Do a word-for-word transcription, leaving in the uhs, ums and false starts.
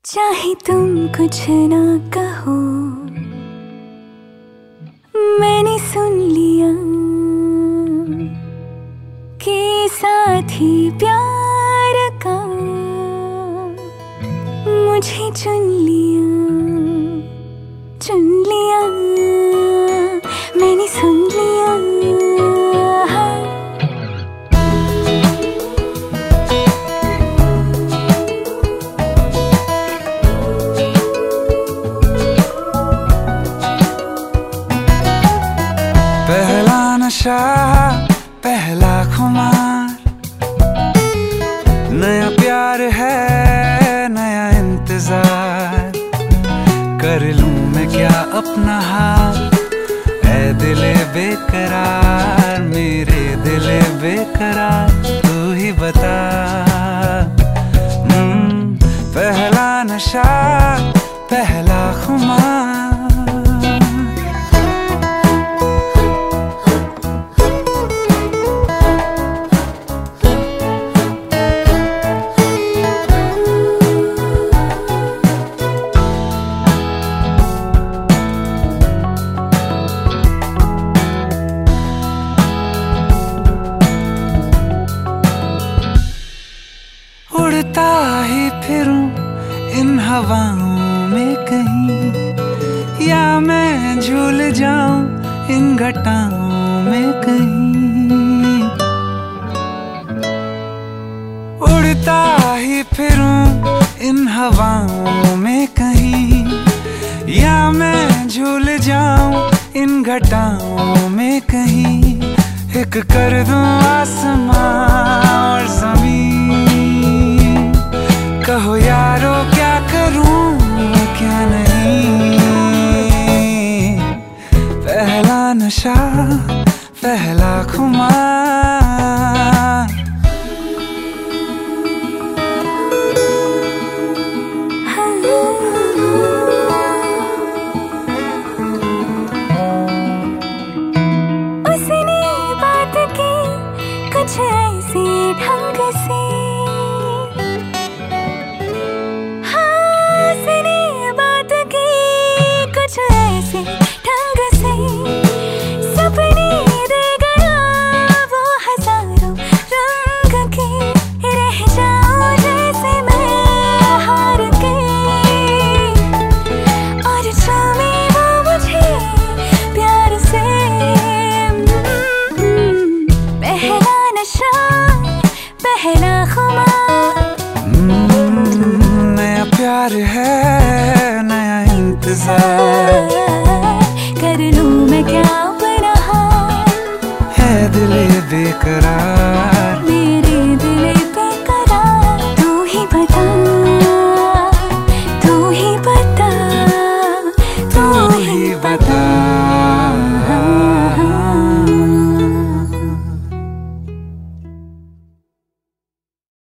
चाहे तुम कुछ ना कहो, मैंने सुन लिया कि साथी प्यार का मुझे चुन लिया, चुन लिया, मैंने सुन लिया। पहला नशा, पहला खुमार, नया प्यार है, नया इंतजार। कर लूं मैं क्या अपना हाल, ऐ दिले बेकरार, मेरे दिले बेकरार, तू ही बता। पहला नशा, पहला खुमार। उड़ता ही फिरूं इन हवाओं में कहीं, या मैं झूल जाऊं इन घटाओं में कहीं। उड़ता ही फिरूं इन हवाओं में कहीं, या मैं झूल जाऊं इन घटाओं में कहीं। एक कर दूं आसमां और ज़मीन, कहो यारो क्या करूं क्या नहीं। पहला नशा, पहला खुमार। उसने बात की कुछ ऐसे ढंग से, ऐसे ढंग से सपने दे गया वो हजारों रंग के। रह जाऊं जैसे मैं हार के, और चूमे वो मुझे प्यार से। पहला नशा, पहला खुमार। नया प्यार है, नया इंतजार।